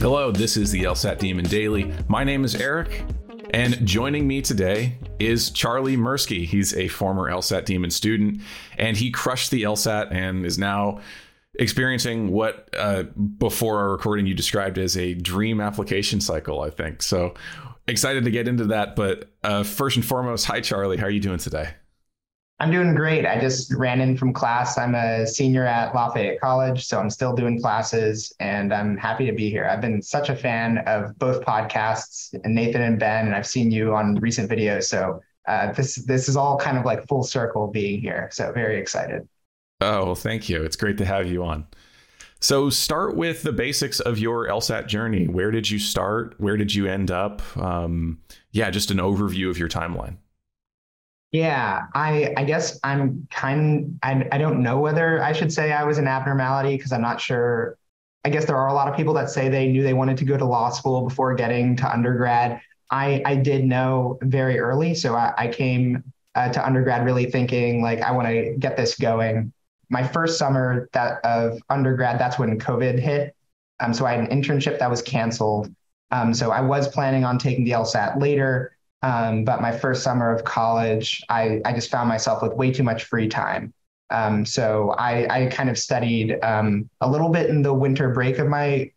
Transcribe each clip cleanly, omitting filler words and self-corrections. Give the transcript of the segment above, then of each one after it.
Hello, this is the LSAT Demon Daily. My name is Eric, and joining me today is Charlie Mirsky. He's a former LSAT Demon student, and he crushed the LSAT and is now experiencing what before our recording you described as a dream application cycle, I think. So excited to get into that. But first and foremost, hi, Charlie. How are you doing today? I'm doing great. I just ran in from class. I'm a senior at Lafayette College, so I'm still doing classes, and I'm happy to be here. I've been such a fan of both podcasts, and Nathan and Ben, and I've seen you on recent videos. So this is all kind of like full circle being here. So very excited. Oh, well, thank you. It's great to have you on. So start with the basics of your LSAT journey. Where did you start? Where did you end up? Just an overview of your timeline. Yeah, I guess I don't know whether I should say I was an abnormality because I'm not sure. I guess there are a lot of people that say they knew they wanted to go to law school before getting to undergrad. I did know very early. So I came to undergrad really thinking like, I want to get this going. My first summer of undergrad, that's when COVID hit. So I had an internship that was canceled. So I was planning on taking the LSAT later. But my first summer of college, I just found myself with way too much free time. So I kind of studied a little bit in the winter break of my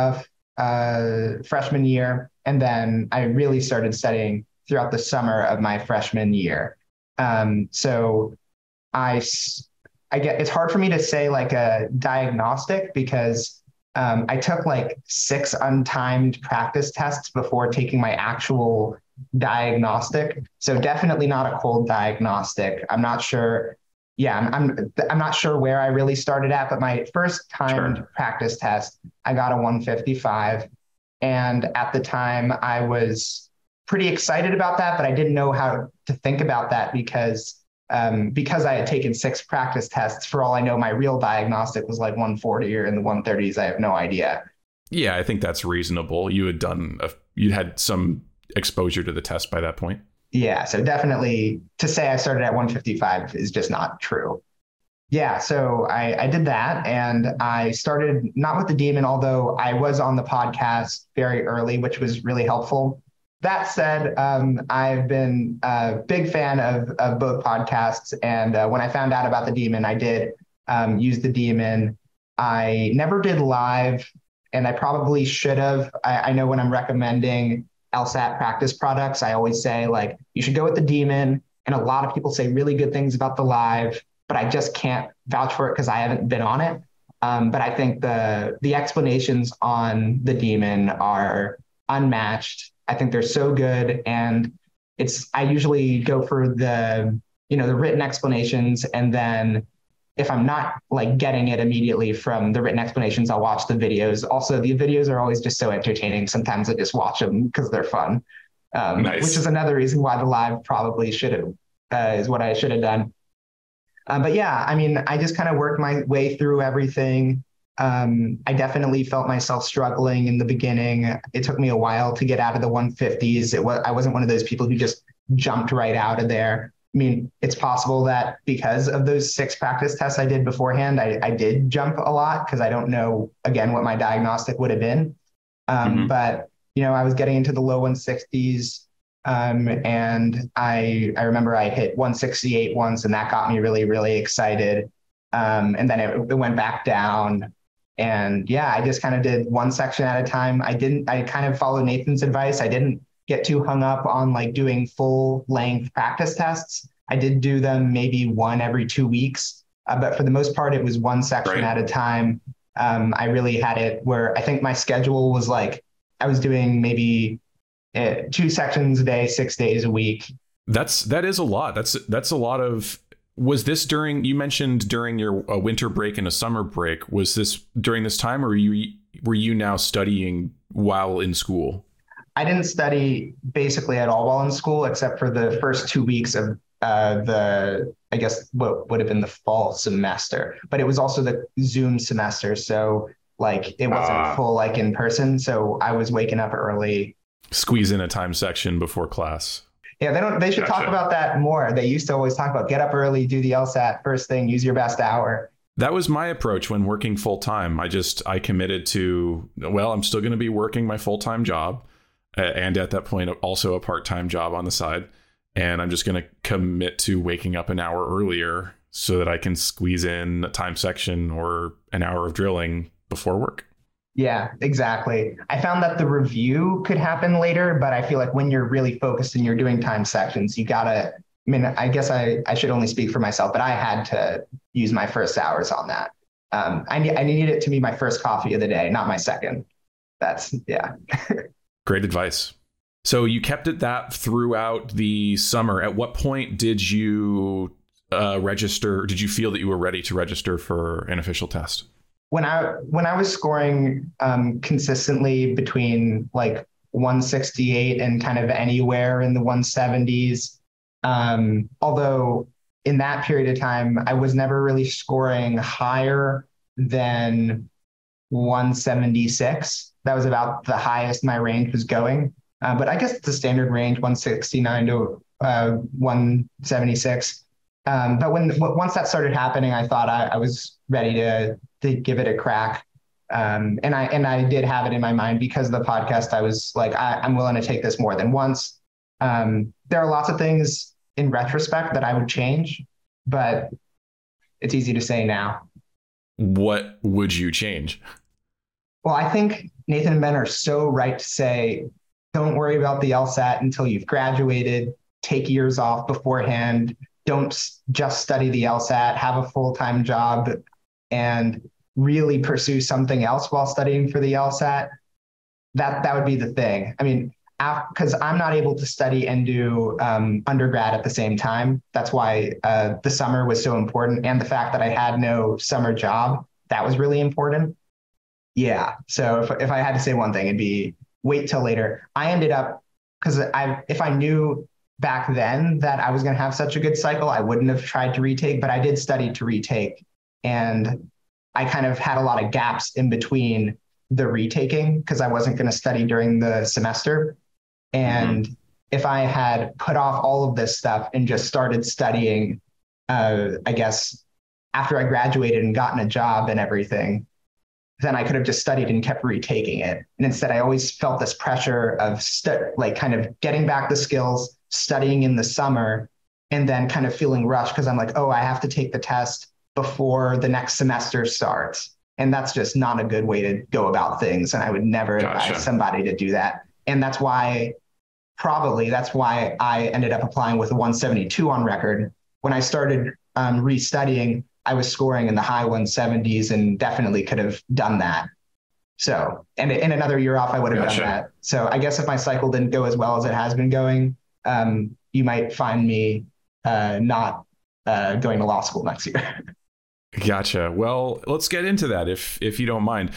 freshman year. And then I really started studying throughout the summer of my freshman year. So I get, it's hard for me to say like a diagnostic because I took like 6 untimed practice tests before taking my actual diagnostic. So definitely not a cold diagnostic. I'm not sure. Yeah, I'm not sure where I really started at, but my first timed practice test, I got a 155. And at the time I was pretty excited about that, but I didn't know how to think about that because I had taken 6 practice tests. For all I know, my real diagnostic was like 140 or in the 130s. I have no idea. Yeah, I think that's reasonable. You had some exposure to the test by that point. Yeah, so definitely to say I started at 155 is just not true. Yeah, so I did that, and I started not with the Demon, although I was on the podcast very early, which was really helpful. That said, I've been a big fan of both podcasts, and when I found out about the Demon, I did use the Demon. I never did live, and I probably should have. I know when I'm recommending LSAT practice products, I always say like, you should go with the Demon. And a lot of people say really good things about the live, but I just can't vouch for it because I haven't been on it. But I think the explanations on the Demon are unmatched. I think they're so good. And I usually go for the written explanations. And then if I'm not like getting it immediately from the written explanations, I'll watch the videos. Also, the videos are always just so entertaining. Sometimes I just watch them because they're fun, nice. Which is another reason why the live probably is what I should have done. But yeah, I mean, I just kind of worked my way through everything. I definitely felt myself struggling in the beginning. It took me a while to get out of the 150s. I wasn't one of those people who just jumped right out of there. I mean, it's possible that because of those 6 practice tests I did beforehand, I did jump a lot because I don't know, again, what my diagnostic would have been. But, I was getting into the low 160s and I remember I hit 168 once and that got me really, really excited. And then it went back down. And yeah, I just kind of did one section at a time. I kind of followed Nathan's advice. I didn't get too hung up on like doing full length practice tests. I did do them maybe one every 2 weeks, but for the most part, it was one section at a time. I really had it where I think my schedule was like, I was doing maybe 2 sections a day, 6 days a week. That is a lot. That's a lot of. Was this you mentioned during your winter break and a summer break, was this during this time or were you now studying while in school? I didn't study basically at all while in school, except for the first 2 weeks of I guess what would have been the fall semester, but it was also the Zoom semester. So like it wasn't full like in person. So I was waking up early. Squeeze in a time section before class. Yeah, they should talk about that more. They used to always talk about get up early, do the LSAT first thing, use your best hour. That was my approach when working full time. I committed to, well, I'm still going to be working my full time job, and at that point also a part time job on the side, and I'm just going to commit to waking up an hour earlier so that I can squeeze in a time section or an hour of drilling before work. Yeah, exactly. I found that the review could happen later, but I feel like when you're really focused and you're doing time sections, you gotta, I mean, I guess I should only speak for myself, but I had to use my first hours on that. I needed it to be my first coffee of the day, not my second. Yeah. Great advice. So you kept it that throughout the summer. At what point did you register? Did you feel that you were ready to register for an official test? When I was scoring consistently between like 168 and kind of anywhere in the 170s, although in that period of time, I was never really scoring higher than 176. That was about the highest my range was going. But I guess the standard range, 169 to 176. But once that started happening, I thought I was ready to give it a crack. And I did have it in my mind because of the podcast. I was like, I'm willing to take this more than once. There are lots of things in retrospect that I would change, but it's easy to say now. What would you change? Well, I think Nathan and Ben are so right to say, don't worry about the LSAT until you've graduated, take years off beforehand. Don't just study the LSAT, have a full-time job, and really pursue something else while studying for the LSAT. That would be the thing. I mean, because I'm not able to study and do undergrad at the same time. That's why the summer was so important. And the fact that I had no summer job, that was really important. Yeah. So if I had to say one thing, it'd be wait till later. I ended up, because if I knew back then that I was going to have such a good cycle, I wouldn't have tried to retake, but I did study to retake. And I kind of had a lot of gaps in between the retaking because I wasn't going to study during the semester. And if I had put off all of this stuff and just started studying, I guess, after I graduated and gotten a job and everything, then I could have just studied and kept retaking it. And instead, I always felt this pressure of kind of getting back the skills, studying in the summer, and then kind of feeling rushed because I'm like, oh, I have to take the test before the next semester starts. And that's just not a good way to go about things. And I would never advise somebody to do that. And that's why I ended up applying with a 172 on record. When I started restudying, I was scoring in the high 170s and definitely could have done that. So, and in another year off, I would have done that. So I guess if my cycle didn't go as well as it has been going, you might find me not going to law school next year. Gotcha. Well, let's get into that if you don't mind.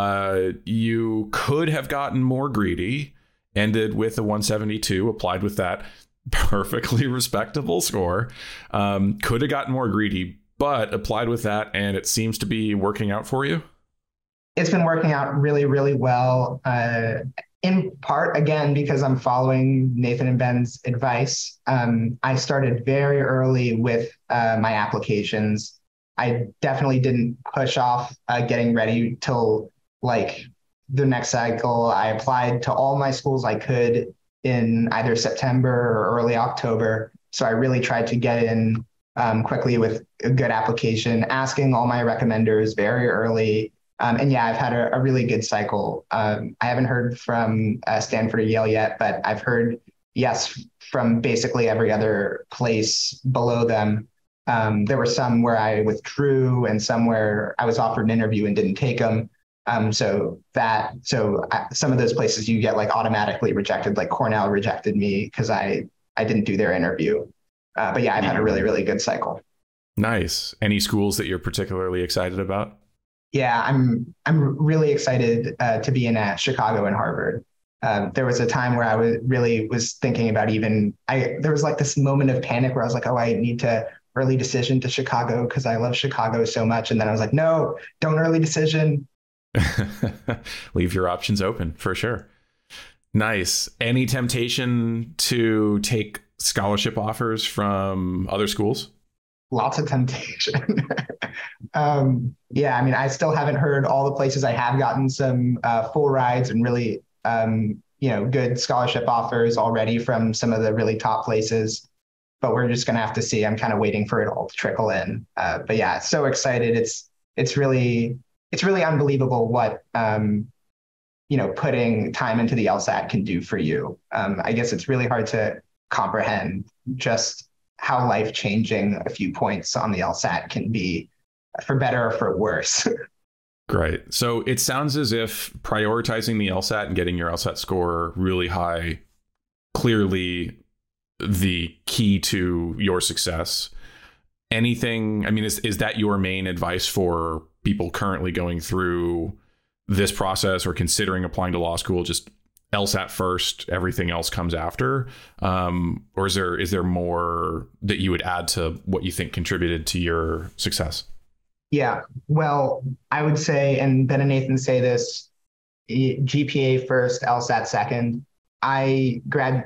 You could have gotten more greedy, ended with a 172, applied with that perfectly respectable score. Could have gotten more greedy, but applied with that, and it seems to be working out for you. It's been working out really, really well. In part, again, because I'm following Nathan and Ben's advice. I started very early with my applications. I definitely didn't push off getting ready till like the next cycle. I applied to all my schools I could in either September or early October. So I really tried to get in quickly with a good application, asking all my recommenders very early. And yeah, I've had a really good cycle. I haven't heard from Stanford or Yale yet, but I've heard yes from basically every other place below them. There were some where I withdrew and some where I was offered an interview and didn't take them. So some of those places you get like automatically rejected, like Cornell rejected me because I didn't do their interview. But yeah, I've had a really, really good cycle. Nice. Any schools that you're particularly excited about? Yeah, I'm really excited to be in Chicago and Harvard. There was a time where I was thinking about there was like this moment of panic where I was like, oh, I need to early decision to Chicago because I love Chicago so much. And then I was like, no, don't early decision. Leave your options open for sure. Nice. Any temptation to take scholarship offers from other schools? lots of temptation. Yeah, I mean, I still haven't heard all the places. I have gotten some full rides and really, good scholarship offers already from some of the really top places. But we're just going to have to see. I'm kind of waiting for it all to trickle in. But yeah, so excited. It's really unbelievable what putting time into the LSAT can do for you. I guess it's really hard to comprehend just how life-changing a few points on the LSAT can be, for better or for worse. Great. So it sounds as if prioritizing the LSAT and getting your LSAT score really high, clearly the key to your success. Anything, I mean, is that your main advice for people currently going through this process or considering applying to law school? Just LSAT first, everything else comes after? Or is there more that you would add to what you think contributed to your success? Yeah, well, I would say, and Ben and Nathan say this, GPA first, LSAT second. I'm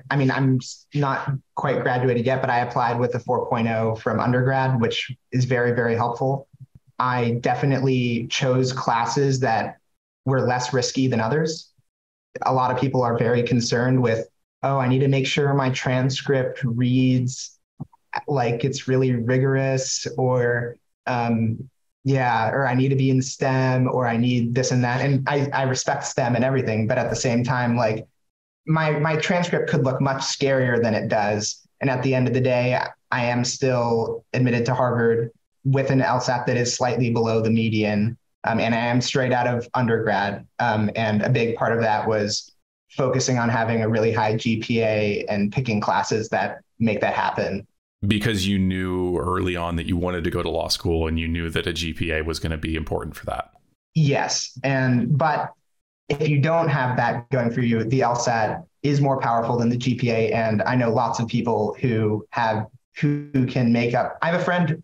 not quite graduated yet, but I applied with a 4.0 from undergrad, which is very, very helpful. I definitely chose classes that were less risky than others. A lot of people are very concerned with, oh, I need to make sure my transcript reads like it's really rigorous, or or I need to be in STEM, or I need this and that. And I respect STEM and everything, but at the same time, like my transcript could look much scarier than it does. And at the end of the day, I am still admitted to Harvard with an LSAT that is slightly below the median. And I am straight out of undergrad. And a big part of that was focusing on having a really high GPA and picking classes that make that happen. Because you knew early on that you wanted to go to law school and you knew that a GPA was going to be important for that. Yes. But if you don't have that going for you, the LSAT is more powerful than the GPA. And I know lots of people who can make up. I have a friend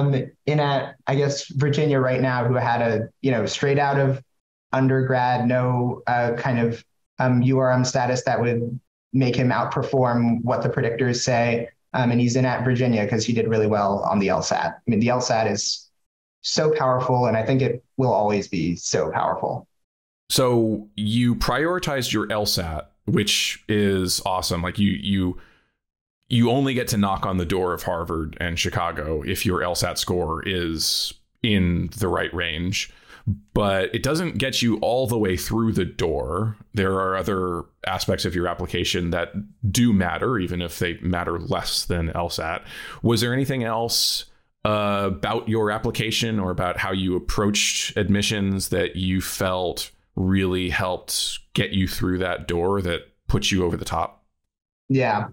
Virginia right now, who had straight out of undergrad, no kind of URM status that would make him outperform what the predictors say. And he's in at Virginia because he did really well on the LSAT. I mean, the LSAT is so powerful, and I think it will always be so powerful. So you prioritized your LSAT, which is awesome. Like you only get to knock on the door of Harvard and Chicago if your LSAT score is in the right range. But it doesn't get you all the way through the door. There are other aspects of your application that do matter, even if they matter less than LSAT. Was there anything else about your application or about how you approached admissions that you felt really helped get you through that door, that put you over the top? Yeah.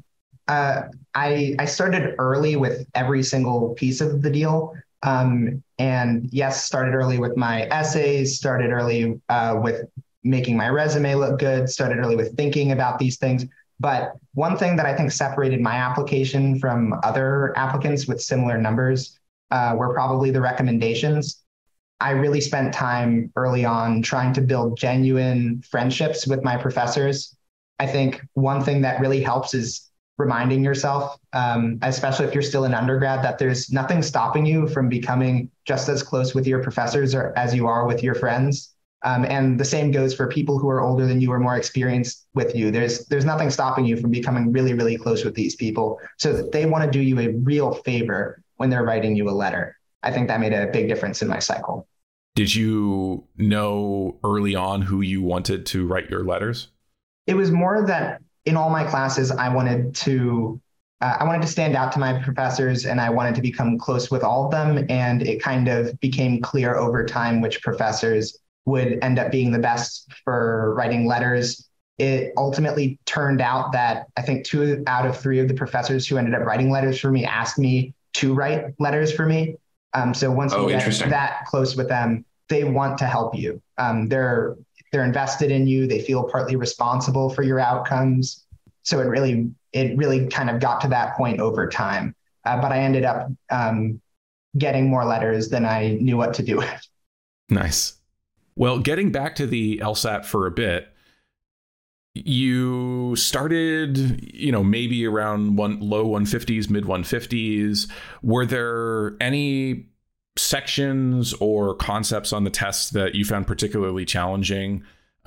I started early with every single piece of the deal. And yes, started early with my essays, started early with making my resume look good, started early with thinking about these things. But one thing that I think separated my application from other applicants with similar numbers were probably the recommendations. I really spent time early on trying to build genuine friendships with my professors. I think one thing that really helps is reminding yourself, especially if you're still in undergrad, that there's nothing stopping you from becoming just as close with your professors or as you are with your friends. And the same goes for people who are older than you or more experienced with you. There's nothing stopping you from becoming really, really close with these people, so that they want to do you a real favor when they're writing you a letter. I think that made a big difference in my cycle. Did you know early on who you wanted to write your letters? It was more that in all my classes, I wanted to stand out to my professors, and I wanted to become close with all of them. And it kind of became clear over time which professors would end up being the best for writing letters. It ultimately turned out that I think 2 out of 3 of the professors who ended up writing letters for me asked me to write letters for me. So once you get that close with them, they want to help you. They're invested in you. They feel partly responsible for your outcomes. So it really kind of got to that point over time. But I ended up getting more letters than I knew what to do with. Nice. Well, getting back to the LSAT for a bit, you started, maybe around low 150s, mid 150s. Were there any sections or concepts on the test that you found particularly challenging,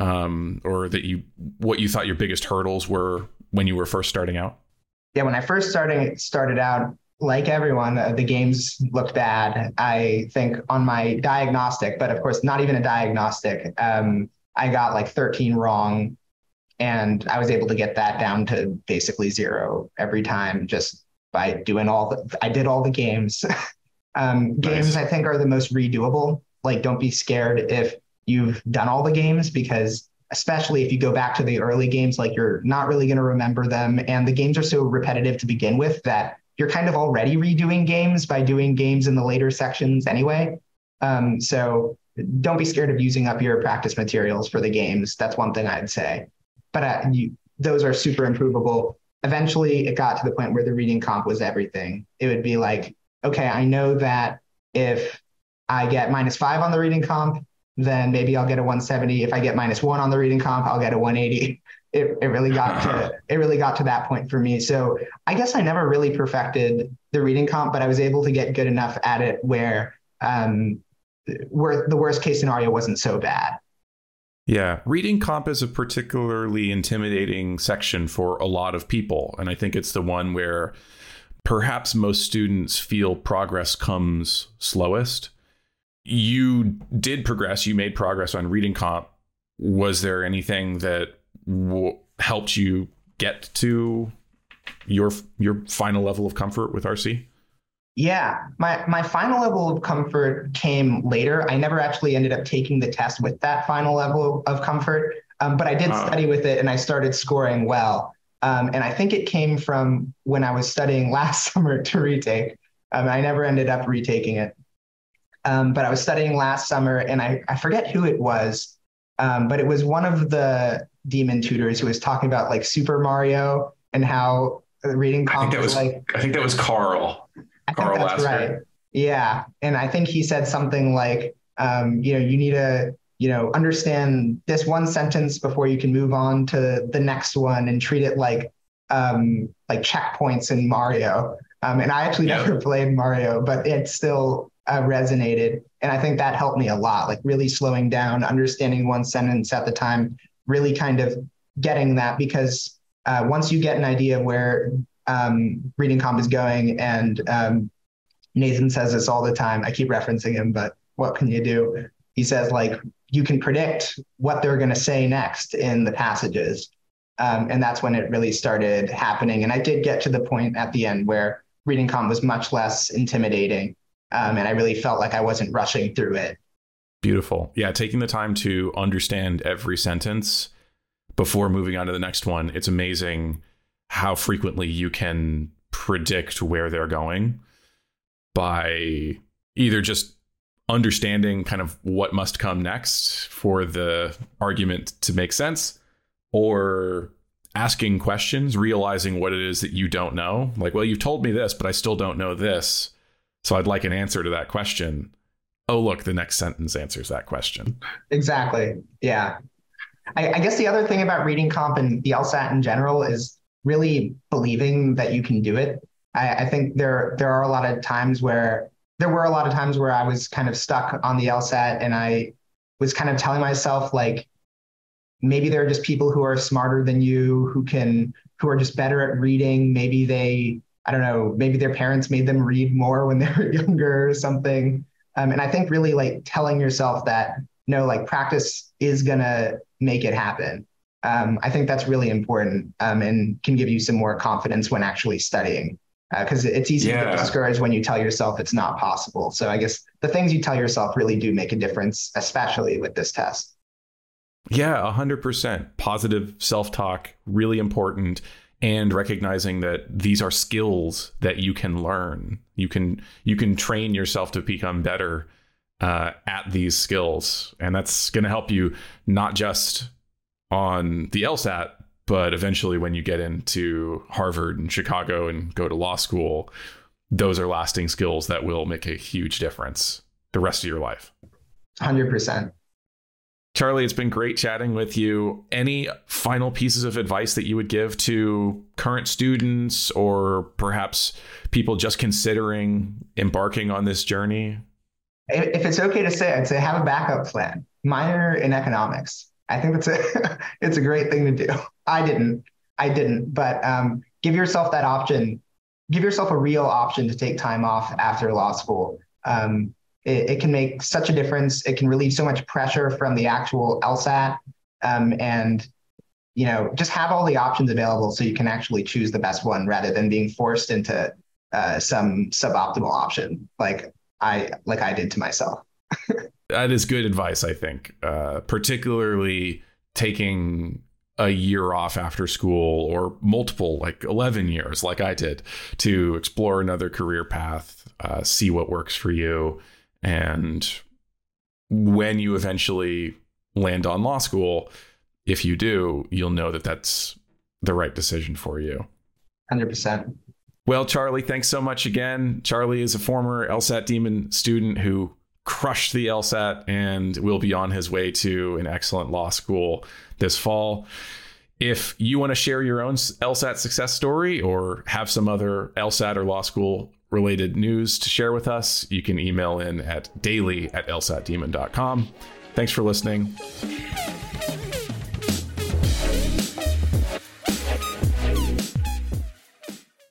or what you thought your biggest hurdles were when you were first starting out? Yeah, when I first started out, like everyone, the games looked bad. I think on my diagnostic, but of course not even a diagnostic, I got like 13 wrong, and I was able to get that down to basically 0 every time just by doing I did all the games. Nice. Games, I think, are the most redoable. Like, don't be scared if you've done all the games, because especially if you go back to the early games, like, you're not really going to remember them. And the games are so repetitive to begin with that you're kind of already redoing games by doing games in the later sections anyway. So don't be scared of using up your practice materials for the games. That's one thing I'd say. But those are super improvable. Eventually, it got to the point where the reading comp was everything. It would be like, okay, I know that if I get -5 on the reading comp, then maybe I'll get a 170. If I get -1 on the reading comp, I'll get a 180. It really got to that point for me. So I guess I never really perfected the reading comp, but I was able to get good enough at it where the worst case scenario wasn't so bad. Yeah, reading comp is a particularly intimidating section for a lot of people. And I think it's the one where perhaps most students feel progress comes slowest. You did progress. You made progress on reading comp. Was there anything that helped you get to your final level of comfort with RC? Yeah, my final level of comfort came later. I never actually ended up taking the test with that final level of comfort, but I did study with it, and I started scoring well. And I think it came from when I was studying last summer to retake. I never ended up retaking it. But I was studying last summer, and I forget who it was, but it was one of the Demon tutors who was talking about like Super Mario and how the reading comp was like. I think that was Carl. I think that's right. Yeah, and I think he said something like, you need to understand this one sentence before you can move on to the next one, and treat it like checkpoints in Mario. And I actually never played Mario, but it still resonated. And I think that helped me a lot, like really slowing down, understanding one sentence at the time, really kind of getting that, because once you get an idea of where reading comp is going, and Nathan says this all the time, I keep referencing him, but what can you do? He says, like, you can predict what they're going to say next in the passages. And that's when it really started happening. And I did get to the point at the end where reading comp was much less intimidating. And I really felt like I wasn't rushing through it. Beautiful. Yeah, taking the time to understand every sentence before moving on to the next one. It's amazing how frequently you can predict where they're going by either just understanding kind of what must come next for the argument to make sense, or asking questions, realizing what it is that you don't know. Like, well, you've told me this, but I still don't know this. So I'd like an answer to that question. Oh, look, the next sentence answers that question. Exactly. Yeah. I guess the other thing about reading comp and the LSAT in general is really believing that you can do it. I think there were a lot of times where I was kind of stuck on the LSAT, and I was kind of telling myself, like, maybe there are just people who are smarter than you, who are just better at reading. Maybe I don't know, maybe their parents made them read more when they were younger or something. And I think really, like, telling yourself that, no, like, practice is gonna make it happen. I think that's really important, and can give you some more confidence when actually studying. Because it's easy to get discouraged when you tell yourself it's not possible. So I guess the things you tell yourself really do make a difference, especially with this test. Yeah, 100%. Positive self-talk, really important. And recognizing that these are skills that you can learn. You can train yourself to become better at these skills. And that's going to help you not just on the LSAT, but eventually when you get into Harvard and Chicago and go to law school. Those are lasting skills that will make a huge difference the rest of your life. 100%. Charlie, it's been great chatting with you. Any final pieces of advice that you would give to current students or perhaps people just considering embarking on this journey? If it's okay to say, I'd say have a backup plan. Minor in economics. I think it's a great thing to do. I didn't, but give yourself that option. Give yourself a real option to take time off after law school. It can make such a difference. It can relieve so much pressure from the actual LSAT, and just have all the options available so you can actually choose the best one rather than being forced into some suboptimal option like I did to myself. That is good advice, I think, particularly taking a year off after school or multiple, like 11 years, like I did, to explore another career path, see what works for you. And when you eventually land on law school, if you do, you'll know that that's the right decision for you. 100%. Well, Charlie, thanks so much again. Charlie is a former LSAT Demon student who crushed the LSAT and will be on his way to an excellent law school this fall. If you want to share your own LSAT success story or have some other LSAT or law school related news to share with us, you can email in at daily@lsatdemon.com. Thanks for listening.